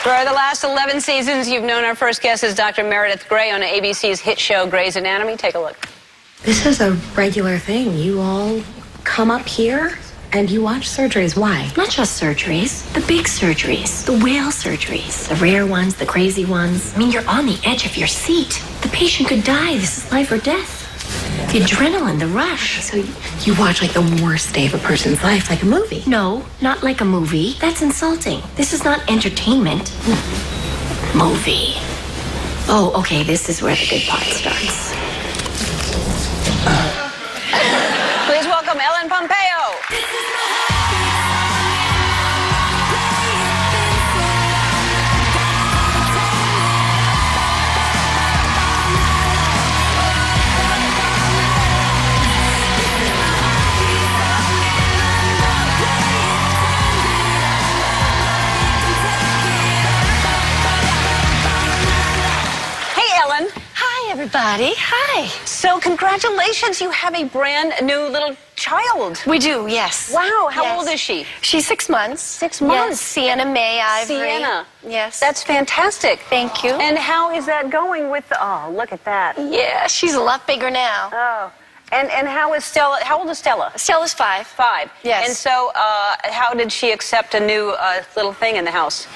For the last 11 seasons, you've known our first guest as Dr. Meredith Grey on ABC's hit show Grey's Anatomy. Take a look. This is a regular thing. You all come up here and you watch surgeries. Why? Not just surgeries, the big surgeries, the whale surgeries, the rare ones, the crazy ones. I mean, you're on the edge of your seat. The patient could die. This is life or death. The adrenaline, the rush. So you watch like the worst day of a person's life, like a movie. No, not like a movie. That's insulting. This is not entertainment. Movie. Oh, okay, this is where the good part starts. Please welcome Ellen Pompeo. Hi, everybody. Hi. So congratulations, you have a brand new little child. We do, yes. Wow, how Yes. old is she? She's 6 months. 6 months? Yes, Sienna May Ivory. Sienna. Yes. That's fantastic. Thank you. And how is that going with oh, look at that. Yeah, she's a lot bigger now. Oh. And how is Stella, how old is Stella? Stella's 5. 5. Yes. And so how did she accept a new little thing in the house?